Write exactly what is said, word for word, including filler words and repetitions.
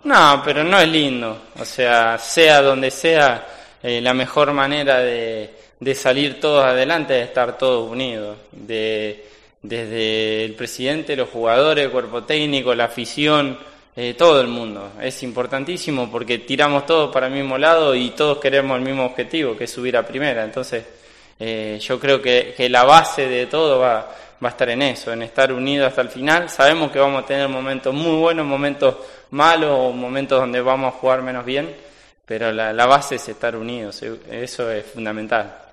No, pero no es lindo. O sea, sea donde sea, eh, la mejor manera de, de salir todos adelante es estar todos unidos. De, desde el presidente, los jugadores, el cuerpo técnico, la afición, eh, todo el mundo. Es importantísimo porque tiramos todos para el mismo lado y todos queremos el mismo objetivo, que es subir a primera. Entonces, eh, yo creo que, que la base de todo va... va a estar en eso, en estar unidos hasta el final. Sabemos que vamos a tener momentos muy buenos, momentos malos o momentos donde vamos a jugar menos bien, pero la, la base es estar unidos, eso es fundamental.